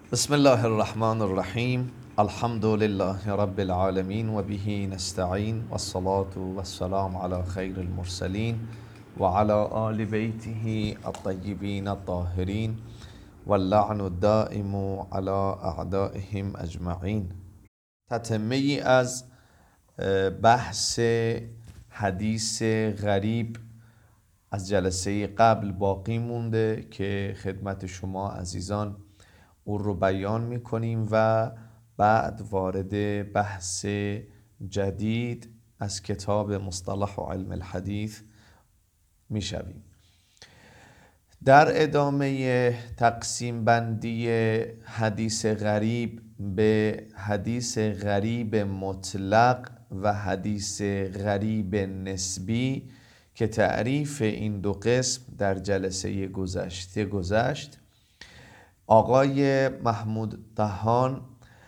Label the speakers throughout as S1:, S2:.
S1: بسم الله الرحمن الرحیم. الحمد لله رب العالمین و به نستعین و الصلاة والسلام علی خیر المرسلین و علی آل بیته الطیبین الطاهرین و اللعن الدائم علی اعدائهم اجمعین. تتمه ای از بحث حدیث غریب از جلسه قبل باقی مونده که خدمت شما عزیزان اون رو بیان میکنیم و بعد وارد بحث جدید از کتاب مصطلح و علم الحدیث میشویم. در ادامه تقسیم بندی حدیث غریب به حدیث غریب مطلق و حدیث غریب نسبی که تعریف این دو قسم در جلسه گذشت، آقای محمود طحان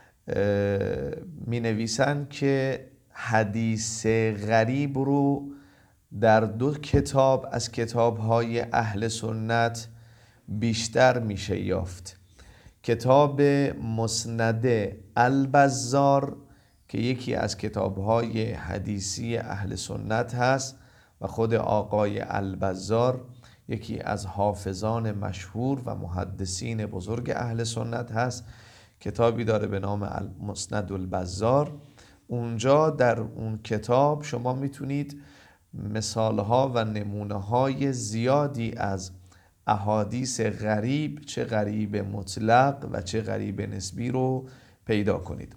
S1: می نویسند که حدیث غریب رو در دو کتاب از کتاب‌های اهل سنت بیشتر میشه یافت. کتاب مسند البزار که یکی از کتاب‌های حدیثی اهل سنت هست و خود آقای البزار یکی از حافظان مشهور و محدثین بزرگ اهل سنت هست، کتابی داره به نام مسند البزار. اونجا در اون کتاب شما میتونید مثالها و نمونه‌های زیادی از احادیث غریب، چه غریب مطلق و چه غریب نسبی رو پیدا کنید.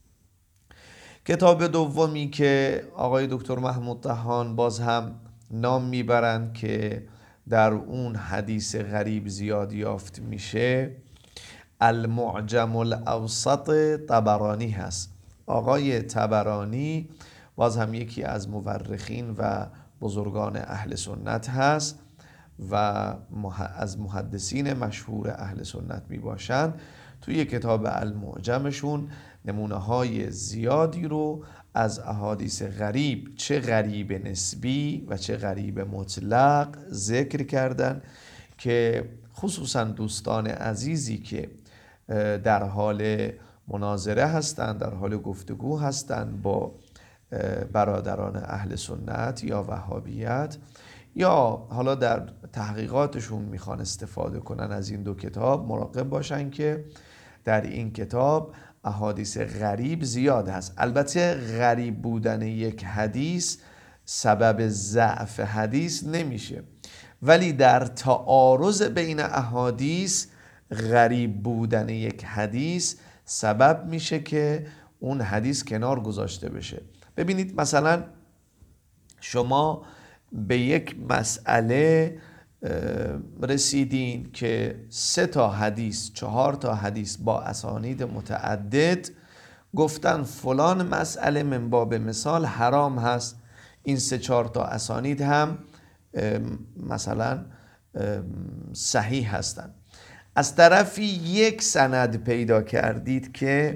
S1: کتاب دومی که آقای دکتر محمود طحان باز هم نام میبرند که در اون حدیث غریب زیاد یافت میشه، المعجم الاوسط طبرانی هست. آقای طبرانی باز هم یکی از مورخین و بزرگان اهل سنت هست و از محدثین مشهور اهل سنت می باشند. توی کتاب المعجمشون نمونه های زیادی رو از احادیث غریب، چه غریب نسبی و چه غریب مطلق ذکر کردن که خصوصا دوستان عزیزی که در حال مناظره هستند، در حال گفتگو هستند با برادران اهل سنت یا وهابیت، یا حالا در تحقیقاتشون میخوان استفاده کنن از این دو کتاب، مراقب باشن که در این کتاب احادیث غریب زیاد هست. البته غریب بودن یک حدیث سبب ضعف حدیث نمیشه، ولی در تعارض بین احادیث غریب بودن یک حدیث سبب میشه که اون حدیث کنار گذاشته بشه. ببینید مثلا شما به یک مسئله رسیدین که 3 تا حدیث 4 تا حدیث با اسانید متعدد گفتن فلان مسئله من باب مثال حرام هست، این 3-4 تا اسانید هم مثلا صحیح هستند. از طرفی یک سند پیدا کردید که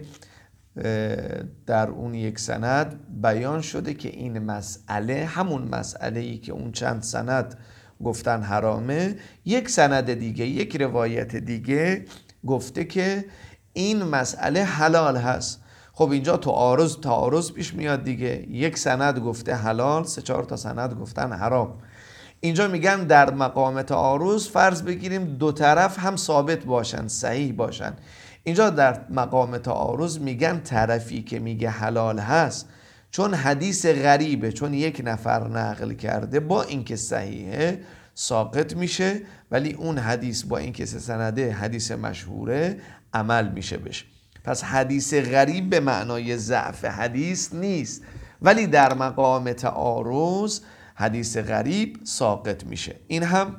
S1: در اون یک سند بیان شده که این مسئله، همون مسئله‌ای که اون چند سند گفتن حرامه، یک سند دیگه، یک روایت دیگه گفته که این مسئله حلال هست. خب اینجا تعارض پیش میاد دیگه. یک سند گفته حلال، 3-4 تا سند گفتن حرام. اینجا میگن در مقام تعارض فرض بگیریم دو طرف هم ثابت باشن، صحیح باشن. اینجا در مقام تعارض میگن طرفی که میگه حلال هست چون حدیث غریبه، چون یک نفر نقل کرده، با اینکه صحیحه ساقط میشه، ولی اون حدیث با اینکه سنده حدیث مشهوره عمل میشه بشه. پس حدیث غریب به معنای ضعف حدیث نیست، ولی در مقام تعارض حدیث غریب ساقط میشه. این هم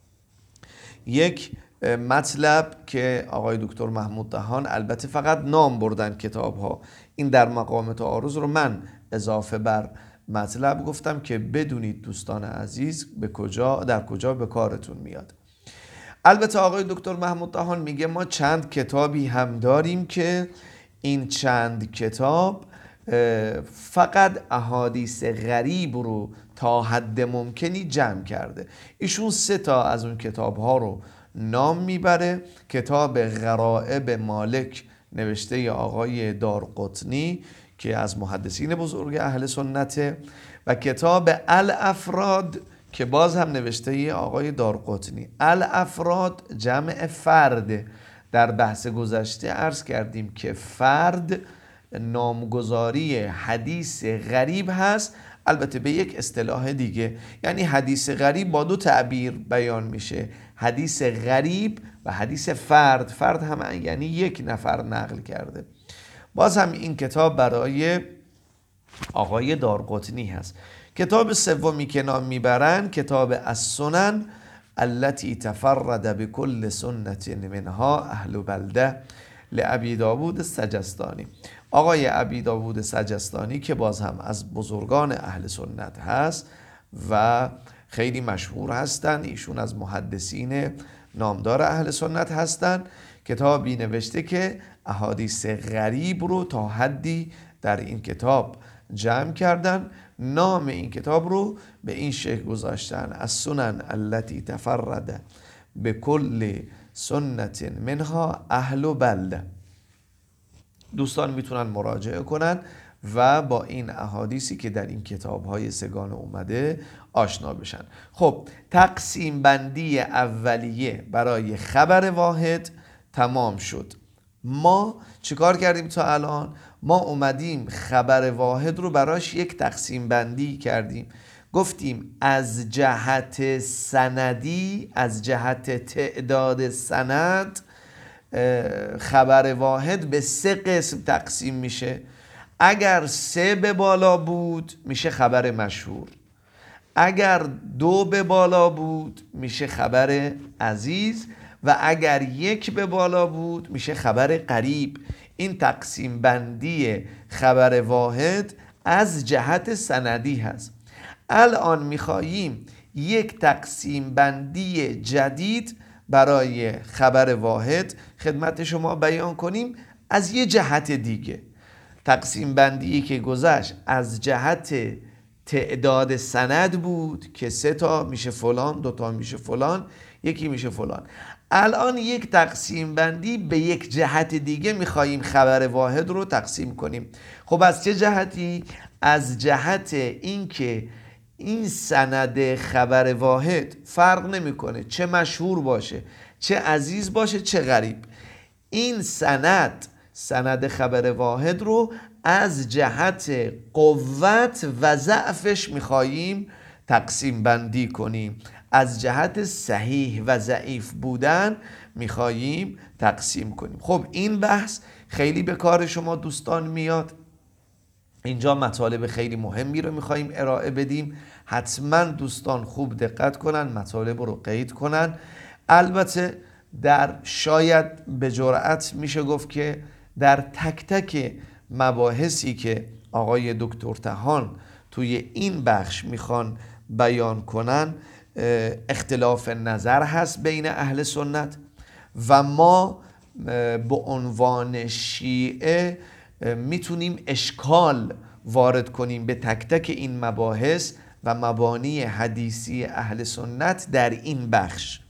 S1: یک مطلب که آقای دکتر محمود طحان البته فقط نام بردن کتاب ها، این در مقام تعارض رو من اضافه بر مطلب گفتم که بدونید دوستان عزیز در کجا به کارتون میاد. البته آقای دکتر محمود طحان میگه ما چند کتابی هم داریم که این چند کتاب فقط احادیث غریب رو تا حد ممکنی جمع کرده. ایشون 3 تا از اون کتاب ها رو نام میبره. کتاب غرائب مالک نوشته آقای دارقطنی که از محدثین بزرگ اهل سنته، و کتاب الافراد که باز هم نوشته آقای دارقطنی. الافراد جمع فرد. در بحث گذشته عرض کردیم که فرد نامگذاری حدیث غریب هست، البته به یک اصطلاح دیگه. یعنی حدیث غریب با دو تعبیر بیان میشه، حدیث غریب و حدیث فرد. فرد هم یعنی یک نفر نقل کرده. باز هم این کتاب برای آقای دارقطنی هست. کتاب سومی که نام میبرن کتاب السنن التي تفرد بكل سنة منها اهل بلده لابی داوود سجستانی. آقای ابی داوود سجستانی که باز هم از بزرگان اهل سنت هست و خیلی مشهور هستن، ایشون از محدثین نامدار اهل سنت هستن. کتابی نوشته که احادیث غریب رو تا حدی در این کتاب جمع کردن. نام این کتاب رو به این شکل گذاشتن: السنن التي تفرد بكل سنة منها اهل بلده. دوستان میتونن مراجعه کنن و با این احادیثی که در این کتاب‌های سگانه اومده آشنا بشن. خب تقسیم بندی اولیه برای خبر واحد تمام شد. ما چیکار کردیم تا الان؟ ما اومدیم خبر واحد رو براش یک تقسیم بندی کردیم. گفتیم از جهت سندی، از جهت تعداد سند، خبر واحد به 3 قسم تقسیم میشه. اگر 3 به بالا بود میشه خبر مشهور، اگر 2 به بالا بود میشه خبر عزیز، و اگر 1 به بالا بود میشه خبر غریب. این تقسیم بندی خبر واحد از جهت سندی هست. الان میخواییم یک تقسیم بندی جدید برای خبر واحد خدمت شما بیان کنیم از یه جهت دیگه. تقسیم بندی که گذشت از جهت تعداد سند بود که 3 تا میشه فلان، 2 تا میشه فلان، یکی میشه فلان. الان یک تقسیم بندی به یک جهت دیگه میخواییم خبر واحد رو تقسیم کنیم. خب از چه جهتی؟ از جهت اینکه این سند خبر واحد فرق نمیکنه چه مشهور باشه، چه عزیز باشه، چه غریب. این سند خبر واحد رو از جهت قوت و ضعفش میخواییم تقسیم بندی کنیم. از جهت صحیح و ضعیف بودن میخواییم تقسیم کنیم. خب این بحث خیلی به کار شما دوستان میاد. اینجا مطالب خیلی مهمی رو میخواییم ارائه بدیم. حتما دوستان خوب دقت کنن، مطالب رو قید کنن. البته در شاید به جرأت میشه گفت که در تک تک مباحثی که آقای دکتر طحان توی این بخش میخوان بیان کنن اختلاف نظر هست بین اهل سنت و ما به عنوان شیعه میتونیم اشکال وارد کنیم به تک تک این مباحث و مبانی حدیثی اهل سنت در این بخش.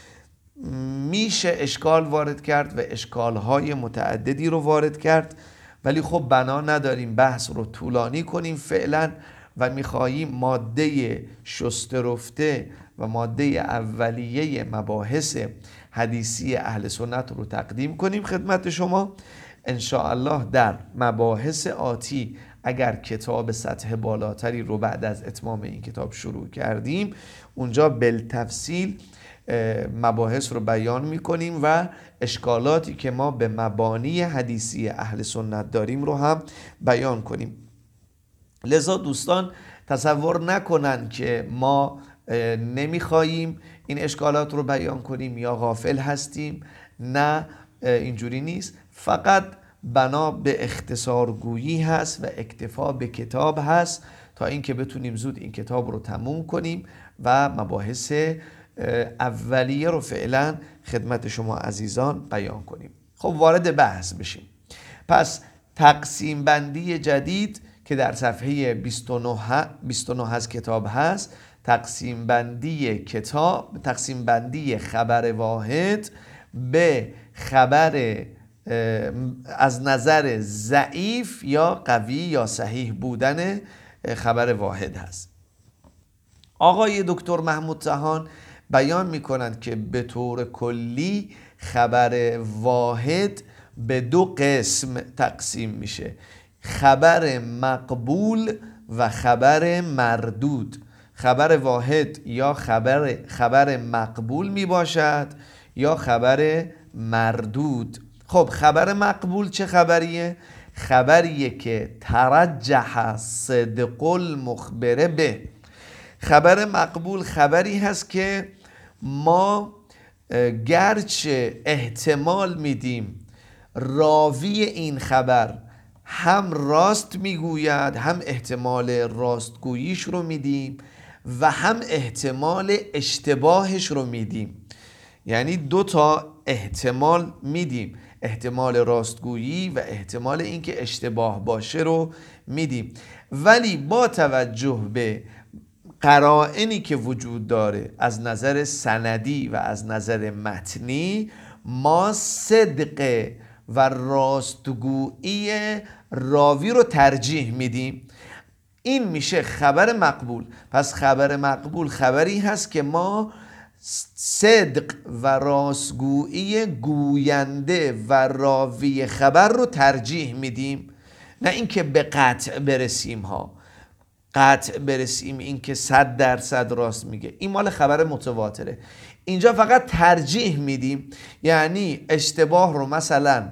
S1: میشه اشکال وارد کرد و اشکالهای متعددی رو وارد کرد، ولی خب بنا نداریم بحث رو طولانی کنیم فعلا و میخواییم ماده شسته رفته و ماده اولیه مباحث حدیثی اهل سنت رو تقدیم کنیم خدمت شما. انشاءالله در مباحث آتی اگر کتاب سطح بالاتری رو بعد از اتمام این کتاب شروع کردیم، اونجا بالتفصیل مباحث رو بیان میکنیم و اشکالاتی که ما به مبانی حدیثی اهل سنت داریم رو هم بیان کنیم. لذا دوستان تصور نکنن که ما نمیخواییم این اشکالات رو بیان کنیم یا غافل هستیم. نه، اینجوری نیست. فقط بنا به اختصارگویی هست و اکتفا به کتاب هست تا اینکه بتونیم زود این کتاب رو تموم کنیم و مباحث اولیه رو فعلا خدمت شما عزیزان بیان کنیم. خب وارد بحث بشیم. پس تقسیم بندی جدید که در صفحه 29 از کتاب هست، تقسیم بندی کتاب، تقسیم بندی خبر واحد به خبر از نظر ضعیف یا قوی یا صحیح بودن خبر واحد هست. آقای دکتر محمود طحان بیان میکنند که به طور کلی خبر واحد به دو قسم تقسیم میشه: خبر مقبول و خبر مردود. خبر واحد یا خبر مقبول می باشد یا خبر مردود. خب خبر مقبول چه خبریه؟ خبریه که ترجح صدق المخبر به. خبر مقبول خبری هست که ما گرچه احتمال میدیم راوی این خبر هم راست میگوید، هم احتمال راستگوییش رو میدیم و هم احتمال اشتباهش رو میدیم. یعنی دو تا احتمال میدیم، احتمال راستگویی و احتمال اینکه اشتباه باشه رو میدیم، ولی با توجه به قرائنی که وجود داره از نظر سندی و از نظر متنی ما صدق و راستگویی راوی رو ترجیح میدیم. این میشه خبر مقبول. پس خبر مقبول خبری هست که ما صدق و راستگویی گوینده و راوی خبر رو ترجیح میدیم، نه اینکه به قطع برسیم قطع برسیم این که 100% راست میگه. این مال خبر متواتره. اینجا فقط ترجیح میدیم، یعنی اشتباه رو مثلا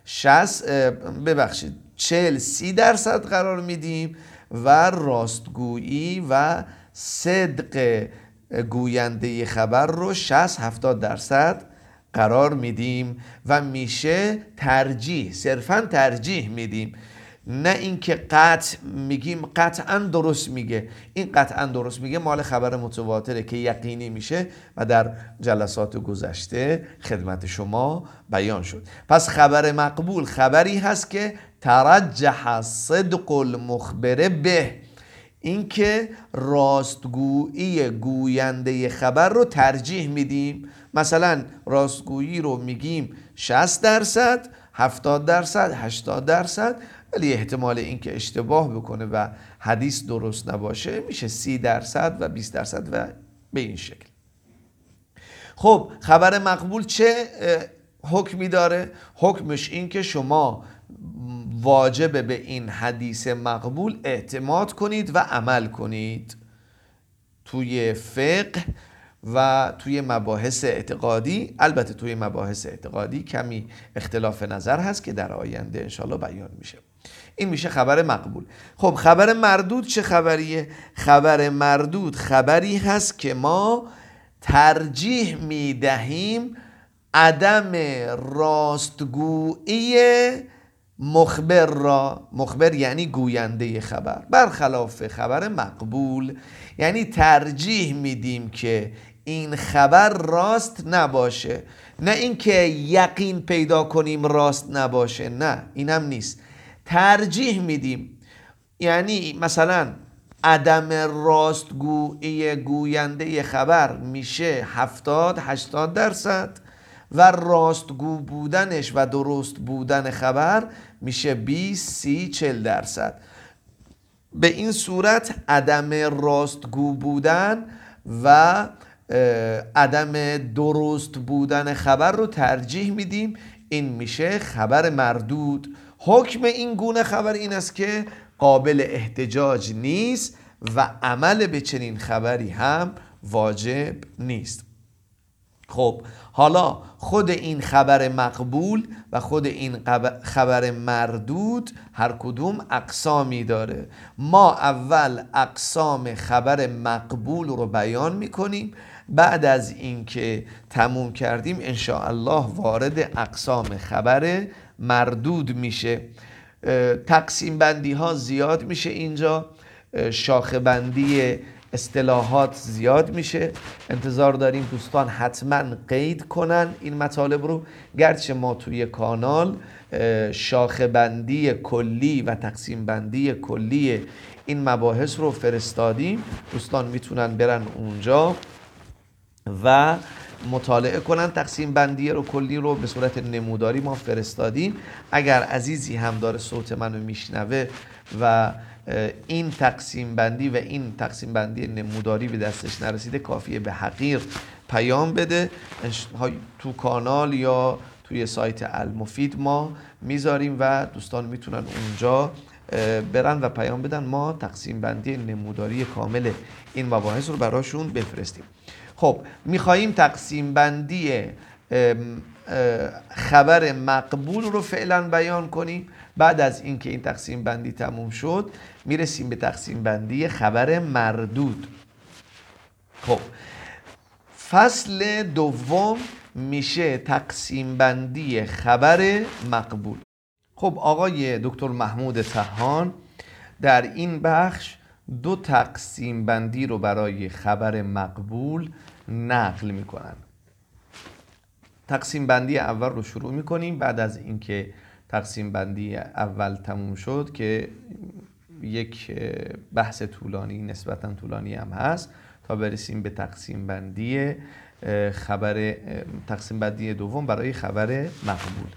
S1: 40-30% قرار میدیم و راستگویی و صدق گوینده خبر رو 60-70% قرار میدیم و میشه ترجیح، صرفا ترجیح میدیم، نه اینکه قطع میگیم قطعا درست میگه. این قطعا درست میگه مال خبر متواتره که یقینی میشه و در جلسات گذشته خدمت شما بیان شد. پس خبر مقبول خبری هست که ترجح صدق المخبر به، اینکه راستگویی گوینده خبر رو ترجیح میدیم. مثلا راستگویی رو میگیم 60%، 70%، 80%، ولی احتمال اینکه اشتباه بکنه و حدیث درست نباشه میشه 30% و 20% و به این شکل. خب خبر مقبول چه حکمی داره؟ حکمش این که شما واجب به این حدیث مقبول اعتماد کنید و عمل کنید. توی فقه و توی مباحث اعتقادی، البته توی مباحث اعتقادی کمی اختلاف نظر هست که در آینده انشالله بیان میشه. این میشه خبر مقبول. خب خبر مردود چه خبریه؟ خبر مردود خبری هست که ما ترجیح میدهیم عدم راستگویی مخبر را، مخبر یعنی گوینده خبر، برخلاف خبر مقبول، یعنی ترجیح میدیم که این خبر راست نباشه، نه اینکه یقین پیدا کنیم راست نباشه، نه اینم نیست، ترجیح میدیم. یعنی مثلا عدم راستگویی گوینده خبر میشه 70-80% و راستگو بودنش و درست بودن خبر میشه 20-30-40%. به این صورت عدم راستگو بودن و عدم درست بودن خبر رو ترجیح میدیم. این میشه خبر مردود. حکم این گونه خبر این است که قابل احتجاج نیست و عمل به چنین خبری هم واجب نیست. خب حالا خود این خبر مقبول و خود این خبر مردود هر کدوم اقسامی داره. ما اول اقسام خبر مقبول رو بیان میکنیم، بعد از اینکه تموم کردیم انشاءالله وارد اقسام خبر مردود میشه. تقسیم بندی ها زیاد میشه اینجا، شاخه بندی اصطلاحات زیاد میشه. انتظار داریم دوستان حتما قید کنن این مطالب رو، گرچه ما توی کانال شاخه بندی کلی و تقسیم بندی کلی این مباحث رو فرستادیم. دوستان میتونن برن اونجا و مطالعه کنن. تقسیم بندی رو کلی رو به صورت نموداری ما فرستادیم. اگر عزیزی هم داره صوت منو میشنوه و این تقسیم بندی و این تقسیم بندی نموداری به دستش نرسیده، کافیه به حقیر پیام بده. تو کانال یا توی سایت المفید ما میذاریم و دوستان میتونن اونجا برن و پیام بدن، ما تقسیم بندی نموداری کامل این مباحث رو براشون بفرستیم. خب میخواییم تقسیم بندی خبر مقبول رو فعلا بیان کنیم. بعد از اینکه این تقسیم بندی تموم شد میرسیم به تقسیم بندی خبر مردود. خب فصل دوم میشه تقسیم بندی خبر مقبول. خب آقای دکتر محمود طحان در این بخش دو تقسیم بندی رو برای خبر مقبول نقل میکنن. تقسیم بندی اول رو شروع میکنیم. بعد از اینکه تقسیم بندی اول تموم شد که یک بحث طولانی، نسبتا طولانی هم هست، تا برسیم به تقسیم بندی تقسیم بندی دوم برای خبر مقبول.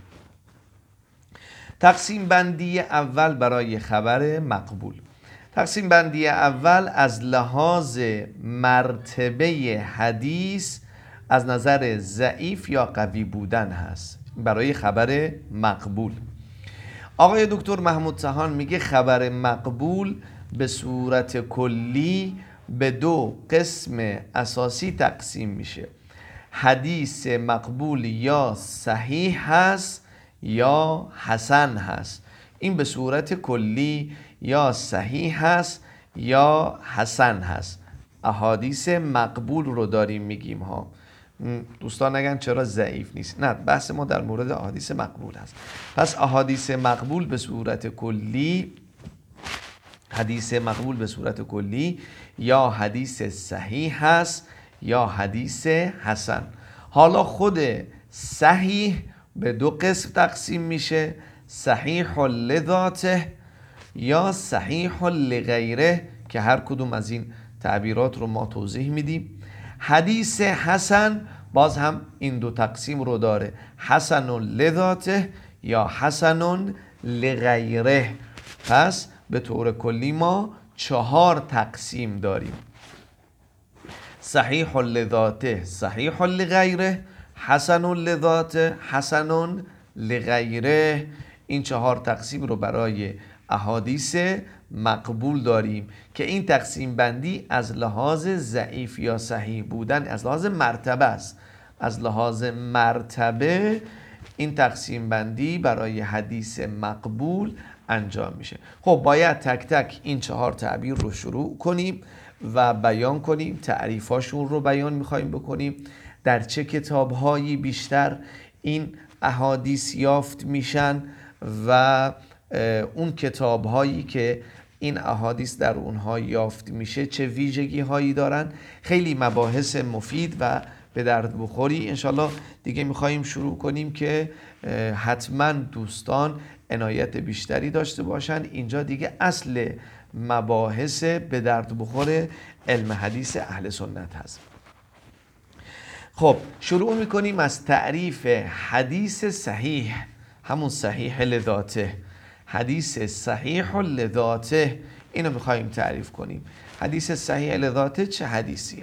S1: تقسیم بندی اول برای خبر مقبول. تقسیم بندی اول از لحاظ مرتبه حدیث از نظر ضعیف یا قوی بودن هست برای خبر مقبول. آقای دکتر محمود طحان میگه خبر مقبول به صورت کلی به دو قسم اساسی تقسیم میشه. حدیث مقبول یا صحیح هست یا حسن هست. این به صورت کلی یا صحیح هست یا حسن هست. احادیث مقبول رو داریم میگیم ها. دوستان نگن چرا ضعیف نیست. نه، بحث ما در مورد احادیث مقبول هست. پس احادیث مقبول به صورت کلی، حدیث مقبول به صورت کلی یا حدیث صحیح هست یا حدیث حسن. حالا خود صحیح به دو قسم تقسیم میشه: صحیح لذاته یا صحیح لغیره، که هر کدوم از این تعبیرات رو ما توضیح میدیم. حدیث حسن باز هم این دو تقسیم رو داره: حسن لذاته یا حسن لغیره. پس به طور کلی ما 4 تقسیم داریم: صحیح لذاته، صحیح لغیره، حسن لذاته، حسن لغیره. این 4 تقسیم رو برای احادیث مقبول داریم که این تقسیم بندی از لحاظ ضعیف یا صحیح بودن از لحاظ مرتبه است. از لحاظ مرتبه این تقسیم بندی برای حدیث مقبول انجام میشه. خب باید تک تک این 4 تعبیر رو شروع کنیم و بیان کنیم. تعریفاشون رو بیان میخوایم بکنیم. در چه کتابهایی بیشتر این احادیث یافت میشن و اون کتابهایی که این احادیث در اونها یافت میشه چه ویژگی هایی دارن. خیلی مباحث مفید و به درد بخوری انشالله دیگه میخواییم شروع کنیم که حتما دوستان عنایت بیشتری داشته باشن. اینجا دیگه اصل مباحث به درد بخور علم حدیث اهل سنت هست. خب شروع میکنیم از تعریف حدیث صحیح، همون صحیح لذاته. حدیث صحیح لذاته اینو میخواییم تعریف کنیم. حدیث صحیح لذاته چه حدیثیه؟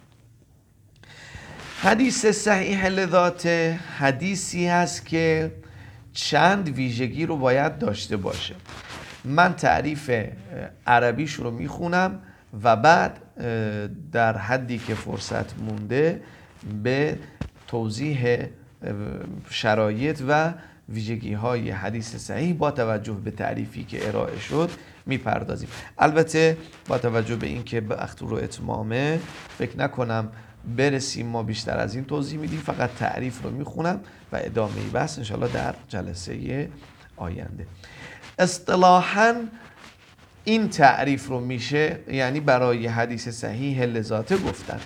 S1: حدیث صحیح لذاته حدیثی هست که چند ویژگی رو باید داشته باشه. من تعریف عربیش رو میخونم و بعد در حدی که فرصت مونده به توضیح شرایط و ویژگی های حدیث صحیح با توجه به تعریفی که ارائه شد میپردازیم. البته با توجه به این که وقت رو اتمامه فکر نکنم برسیم ما بیشتر از این توضیح میدیم. فقط تعریف رو میخونم و ادامه بحث انشاءالله در جلسه آینده. اصطلاحاً این تعریف رو میشه یعنی برای حدیث صحیح لذاته گفتن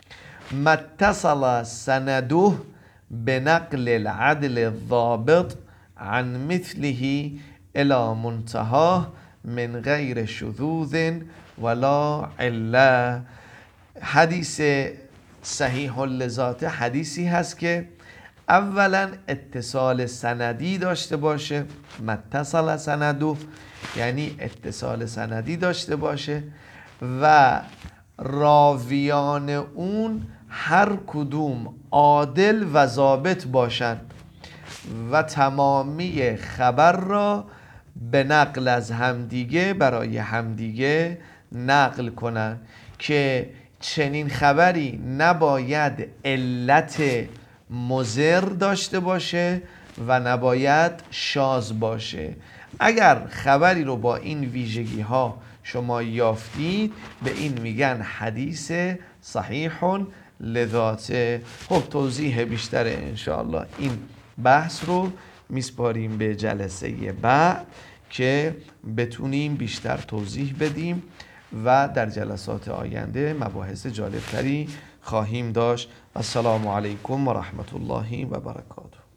S1: متصل سنده به نقل العدل الضابط عن مثله الى منتهاه من غیر شذوذ ولا عله. حدیث صحیح لذاته حدیثی هست که اولا اتصال سندی داشته باشه، متصل سنده یعنی اتصال سندی داشته باشه و راویان اون هر کدوم عادل و ضابط باشند و تمامی خبر را به نقل از همدیگه برای همدیگه نقل کنن که چنین خبری نباید علت مضر داشته باشه و نباید شاذ باشه. اگر خبری رو با این ویژگی ها شما یافتید به این میگن حدیث صحیح لذاته. خب توضیح بیشتر انشاءالله این بحث رو میسپاریم به جلسه بعد که بتونیم بیشتر توضیح بدیم و در جلسات آینده مباحث جالبتری خواهیم داشت. السلام علیکم و رحمت الله و برکاته.